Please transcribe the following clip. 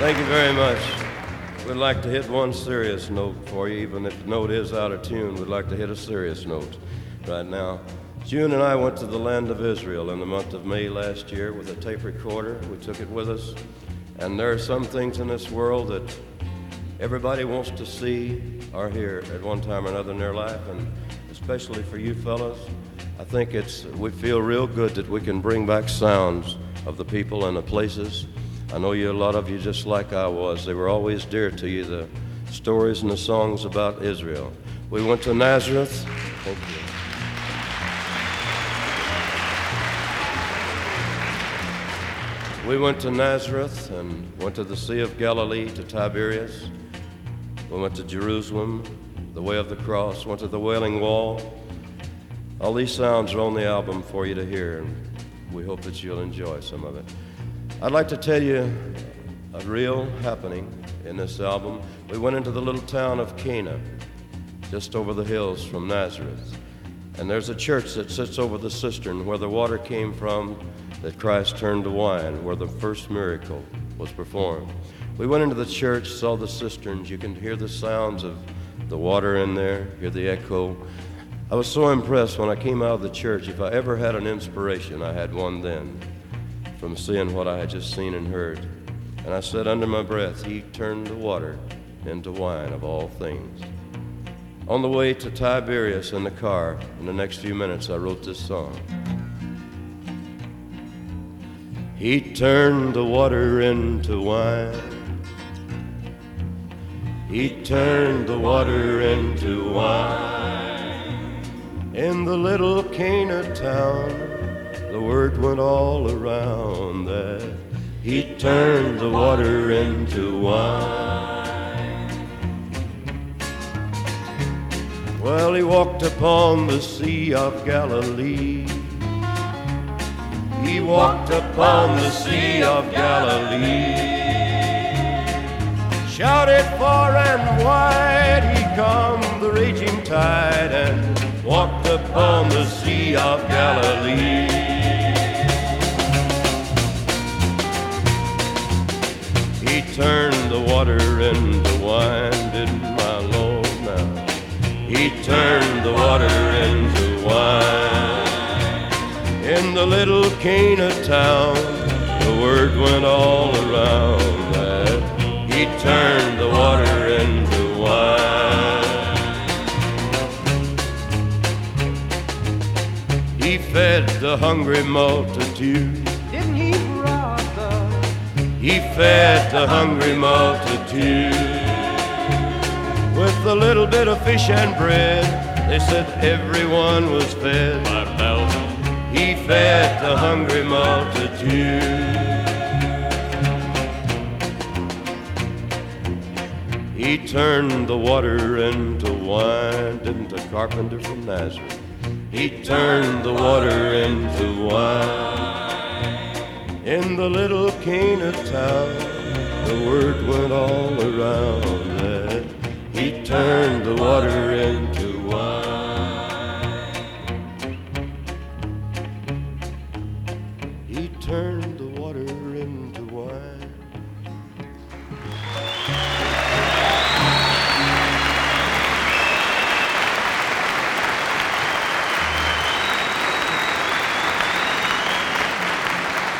Thank you very much. We'd like to hit one serious note for you, even if the note is out of tune. We'd like to hit a serious note right now. June and I went to the land of Israel in the month of May last year with a tape recorder. We took it with us. And there are some things in this world that everybody wants to see or hear at one time or another in their life, and especially for you fellas, I think we feel real good that we can bring back sounds of the people and the places. I know a lot of you, just like I was, they were always dear to you, the stories and the songs about Israel. We went to Nazareth. Thank you. We went to Nazareth and went to the Sea of Galilee, to Tiberias. We went to Jerusalem, the Way of the Cross, went to the Wailing Wall. All these sounds are on the album for you to hear, and we hope that you'll enjoy some of it. I'd like to tell you a real happening in this album. We went into the little town of Cana, just over the hills from Nazareth. And there's a church that sits over the cistern where the water came from that Christ turned to wine, where the first miracle was performed. We went into the church, saw the cisterns. You can hear the sounds of the water in there, hear the echo. I was so impressed when I came out of the church. If I ever had an inspiration, I had one then, from seeing what I had just seen and heard. And I said under my breath, He turned the water into wine of all things. On the way to Tiberias in the car, in the next few minutes, I wrote this song. He turned the water into wine. He turned the water into wine. In the little Cana town, the word went all around that He turned the water into wine. Well, He walked upon the Sea of Galilee. He walked upon the Sea of Galilee. Shouted far and wide, He calmed the raging tide and walked upon the Sea of Galilee. He turned the water into wine, didn't my Lord now? He turned the water into wine. In the little Cana town, the word went all around that He turned the water into wine. He fed the hungry multitude. Didn't He, brother? He fed the hungry multitude with a little bit of fish and bread. They said everyone was fed. 5,000. He fed the hungry multitude. He turned the water into wine, didn't a carpenter from Nazareth? He turned the water into wine. In the little Cana town, the word went all around that He turned the water into wine. He turned the